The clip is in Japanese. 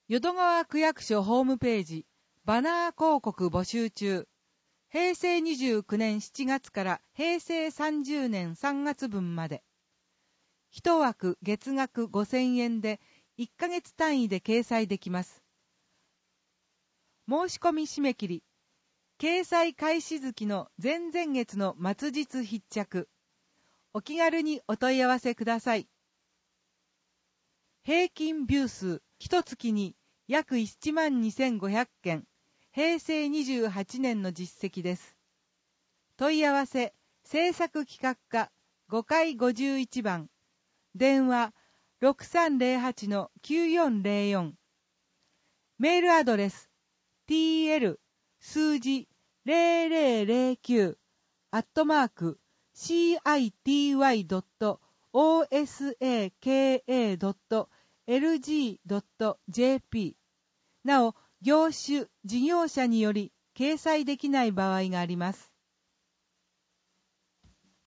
淀川区役所ホームページ、バナー広告募集中。平成29年7月から平成30年3月分まで。1枠月額5000円で1ヶ月単位で掲載できます。申し込み締め切り。掲載開始月の前々月の末日必着。お気軽にお問い合わせください。平均ビュー数、1月に約12,500件、平成28年の実績です。問い合わせ、制作企画課5階51番、電話 6308-9404、メールアドレス、tl 数字city-city.osaka.lg.jp なお、業種、事業者により掲載できない場合があります。